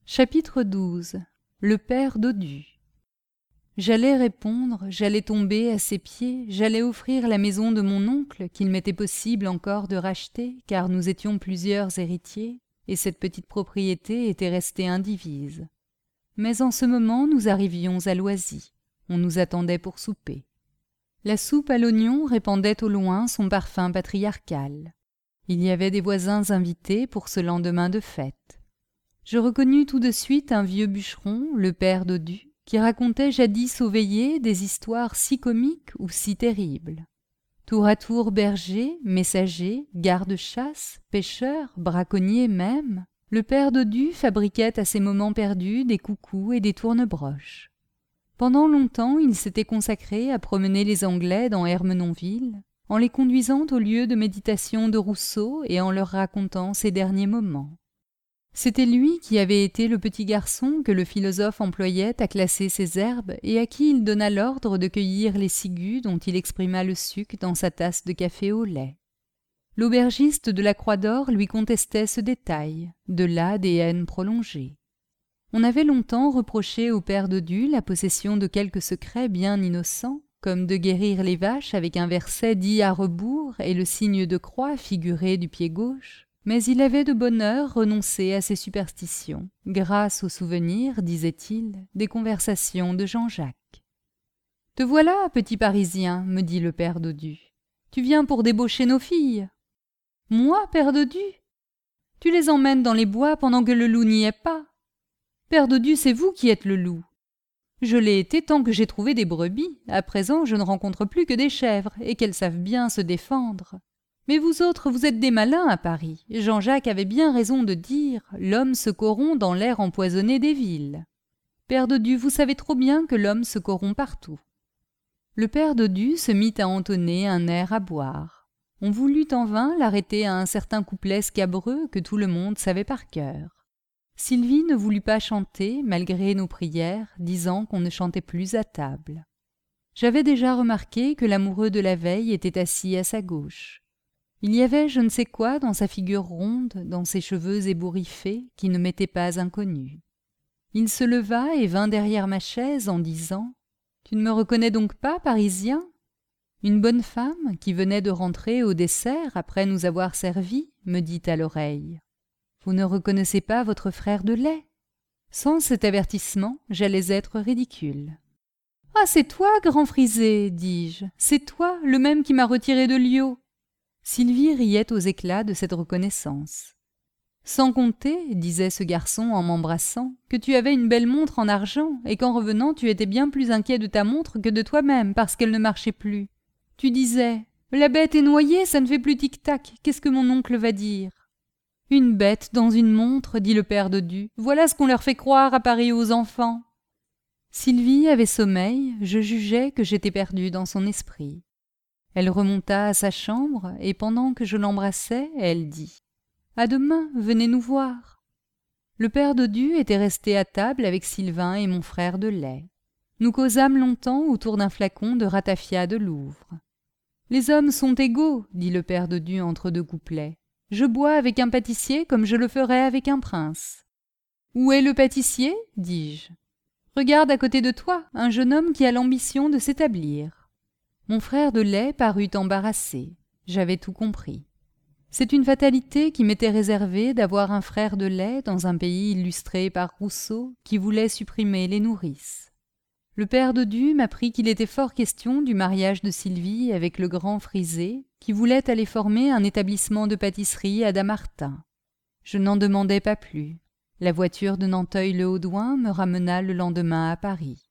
Chapitre 12. Le père Dodu. J'allais répondre, j'allais tomber à ses pieds, j'allais offrir la maison de mon oncle qu'il m'était possible encore de racheter, car nous étions plusieurs héritiers, et cette petite propriété était restée indivise. Mais en ce moment nous arrivions à Loisy. On nous attendait pour souper. La soupe à l'oignon répandait au loin son parfum patriarcal. Il y avait des voisins invités pour ce lendemain de fête. Je reconnus tout de suite un vieux bûcheron, le père Dodu, qui racontait jadis aux veillées des histoires si comiques ou si terribles. Tour à tour berger, messager, garde-chasse, pêcheur, braconnier même, le père Dodu fabriquait à ses moments perdus des coucous et des tourne-broches. Pendant longtemps, il s'était consacré à promener les Anglais dans Ermenonville, en les conduisant au lieu de méditation de Rousseau et en leur racontant ses derniers moments. C'était lui qui avait été le petit garçon que le philosophe employait à classer ses herbes et à qui il donna l'ordre de cueillir les ciguës dont il exprima le suc dans sa tasse de café au lait. L'aubergiste de la Croix d'Or lui contestait ce détail, de là des haines prolongées. On avait longtemps reproché au père Dodu la possession de quelques secrets bien innocents, comme de guérir les vaches avec un verset dit à rebours et le signe de croix figuré du pied gauche. Mais il avait de bonne heure renoncé à ses superstitions, grâce au souvenir, disait-il, des conversations de Jean-Jacques. « Te voilà, petit Parisien, me dit le père Dodu. Tu viens pour débaucher nos filles. »« Moi, père Dodu ? Tu les emmènes dans les bois pendant que le loup n'y est pas. Père Dodu, c'est vous qui êtes le loup. Je l'ai été tant que j'ai trouvé des brebis. À présent, je ne rencontre plus que des chèvres, et qu'elles savent bien se défendre. Mais vous autres, vous êtes des malins à Paris. Jean-Jacques avait bien raison de dire « L'homme se corrompt dans l'air empoisonné des villes ». Père Dodu, vous savez trop bien que l'homme se corrompt partout. Le père Dodu se mit à entonner un air à boire. On voulut en vain l'arrêter à un certain couplet scabreux que tout le monde savait par cœur. Sylvie ne voulut pas chanter, malgré nos prières, disant qu'on ne chantait plus à table. J'avais déjà remarqué que l'amoureux de la veille était assis à sa gauche. Il y avait je ne sais quoi dans sa figure ronde, dans ses cheveux ébouriffés, qui ne m'était pas inconnu. Il se leva et vint derrière ma chaise en disant « Tu ne me reconnais donc pas, Parisien ?» Une bonne femme, qui venait de rentrer au dessert après nous avoir servis, me dit à l'oreille « Vous ne reconnaissez pas votre frère de lait ?» Sans cet avertissement, j'allais être ridicule. « Ah, c'est toi, grand frisé, dis-je, c'est toi, le même qui m'a retiré de Liot. » Sylvie riait aux éclats de cette reconnaissance. « Sans compter, disait ce garçon en m'embrassant, que tu avais une belle montre en argent et qu'en revenant tu étais bien plus inquiet de ta montre que de toi-même parce qu'elle ne marchait plus. Tu disais « La bête est noyée, ça ne fait plus tic-tac, qu'est-ce que mon oncle va dire ?» Une bête dans une montre, dit le père Dodu, voilà ce qu'on leur fait croire à Paris aux enfants. Sylvie avait sommeil, je jugeais que j'étais perdu dans son esprit. Elle remonta à sa chambre et pendant que je l'embrassais, elle dit « À demain, venez nous voir. » Le père Dodu était resté à table avec Sylvain et mon frère de lait. Nous causâmes longtemps autour d'un flacon de ratafia de Louvre. « Les hommes sont égaux, dit le père Dodu entre deux couplets. Je bois avec un pâtissier comme je le ferais avec un prince. »« Où est le pâtissier ?» dis-je. « Regarde à côté de toi, un jeune homme qui a l'ambition de s'établir. » Mon frère de lait parut embarrassé. J'avais tout compris. C'est une fatalité qui m'était réservée d'avoir un frère de lait dans un pays illustré par Rousseau qui voulait supprimer les nourrices. Le père Dodu m'apprit qu'il était fort question du mariage de Sylvie avec le grand frisé qui voulait aller former un établissement de pâtisserie à Dammartin. Je n'en demandai pas plus. La voiture de Nanteuil-le-Haudouin me ramena le lendemain à Paris.